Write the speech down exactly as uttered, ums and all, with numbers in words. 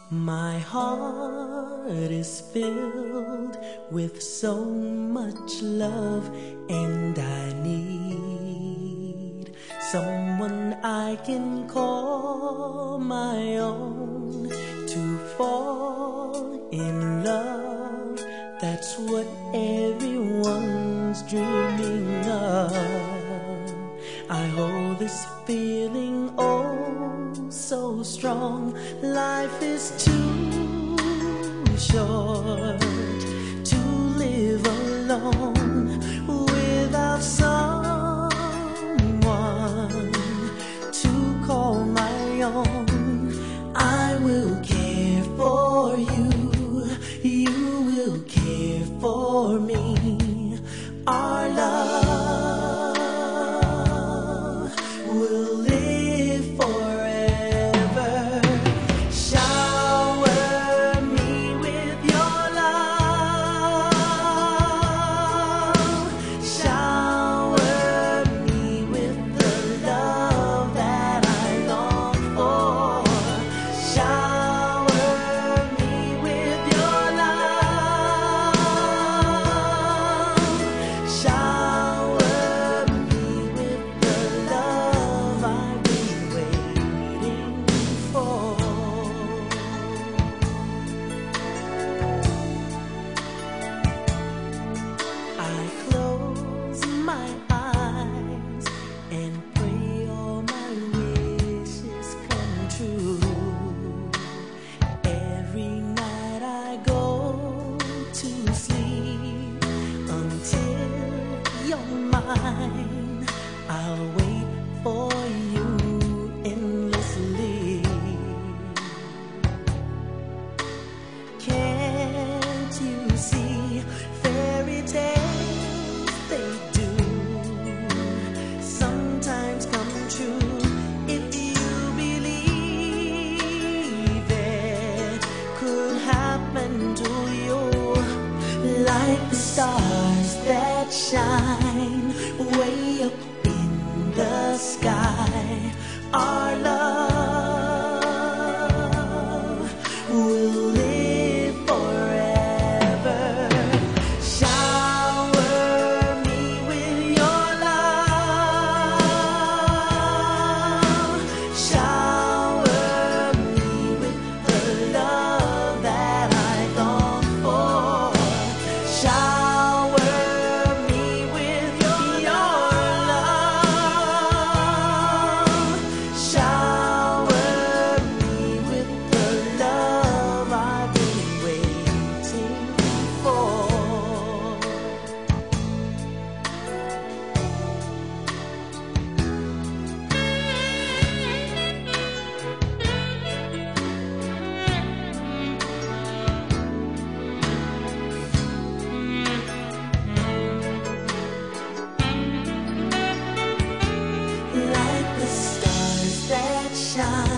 My heart is filled with so much love, and I need someone I can call my own to fall in love. That's what everyone's dreaming of. I hold this feeling oh so strong. Life is too short to live alone without someone to call my own. I will care for you, you will care for me. Our love will live forever. Shower me with your love. Shower me with the love that I long for. Shower me with your love. Shower me with the love I've been waiting for. I close my eyes and pray all my wishes come true. Every night I go to sleep until you're mine. I'll wait for you endlessly. Can't you see fairy tales, they do sometimes come true if you believe it could happen to you. Like the stars that shine way up in the sky, our love will live forever. Shower me with your love. Shower me with the love that I long for. Shower me with your love. Shower me with the love I've been waiting for. Like the stars that shine